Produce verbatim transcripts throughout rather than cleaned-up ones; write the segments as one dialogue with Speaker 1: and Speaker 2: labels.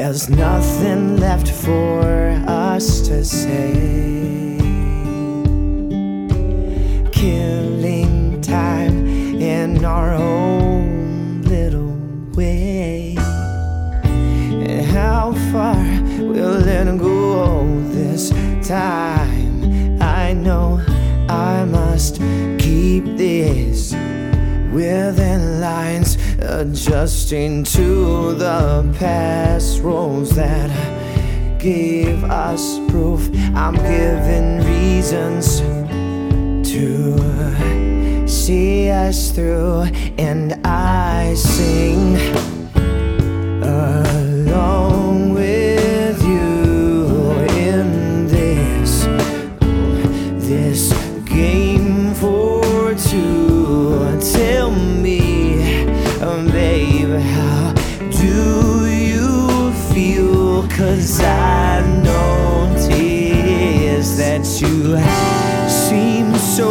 Speaker 1: there's nothing left for us to say. Killing time in our own little way. And how far will it go this time? I know I must keep this within lines, adjusting to the past roles that gave us proof. I'm given reasons to see us through, and I sing along with you in this this game for two. Tell me, babe, how do you feel? 'Cause I notice that you seem so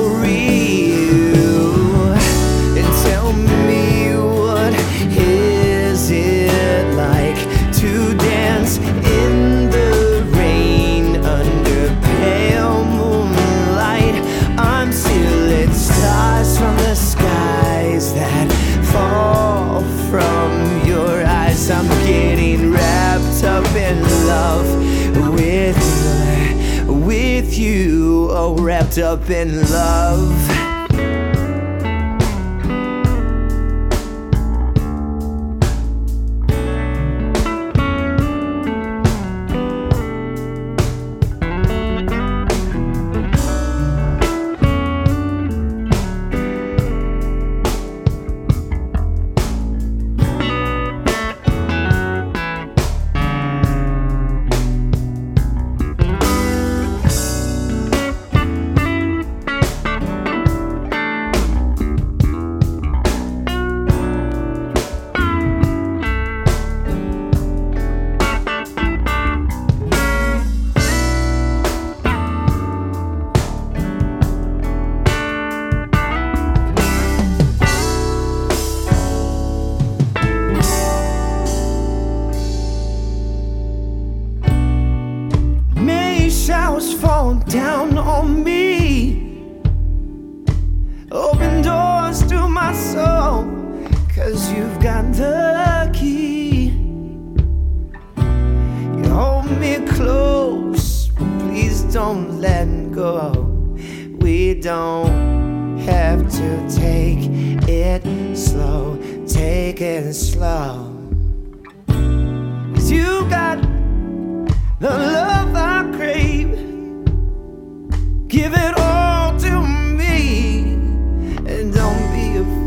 Speaker 1: real. And tell me, what is it like to dance in the rain under pale moonlight until it starts from the skies that fall from your eyes? I'm getting wrapped up in love with you, with you, oh, wrapped up in love. Showers fall down on me, open doors to my soul, 'cause you've got the key. You hold me close, please don't let go. We don't have to take it slow, take it slow. 'Cause you got the love I crave. Give it all to me, and don't be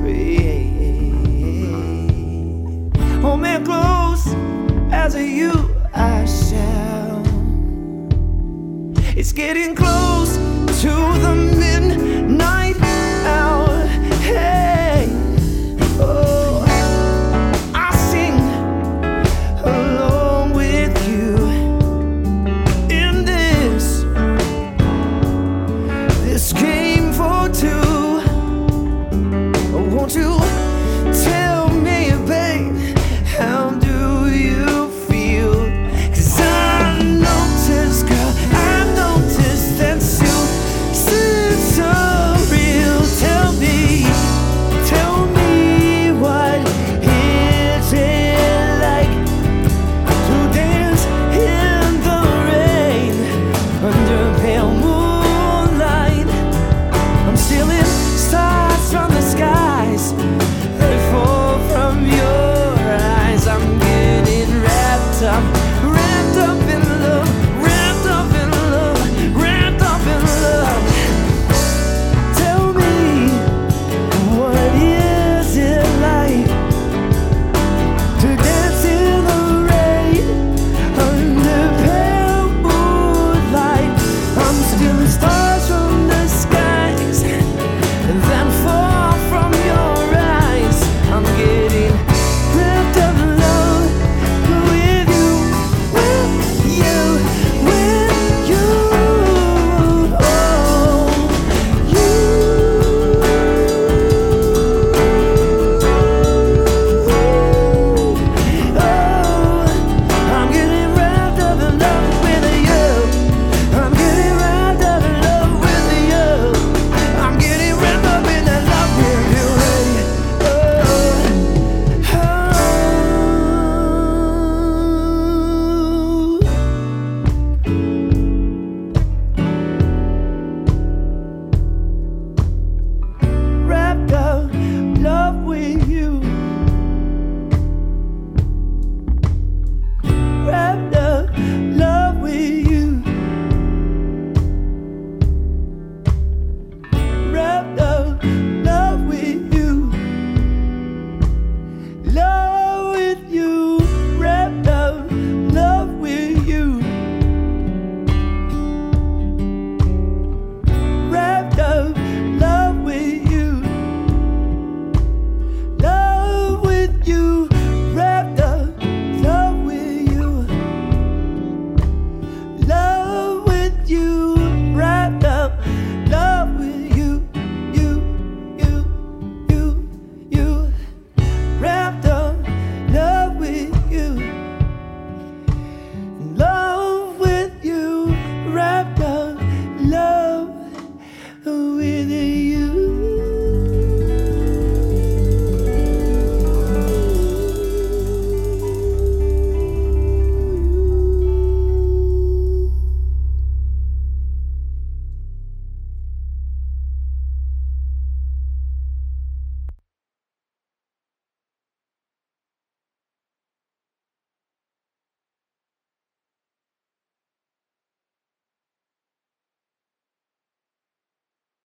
Speaker 1: afraid. Hold me close, as you I shall. It's getting close to the midnight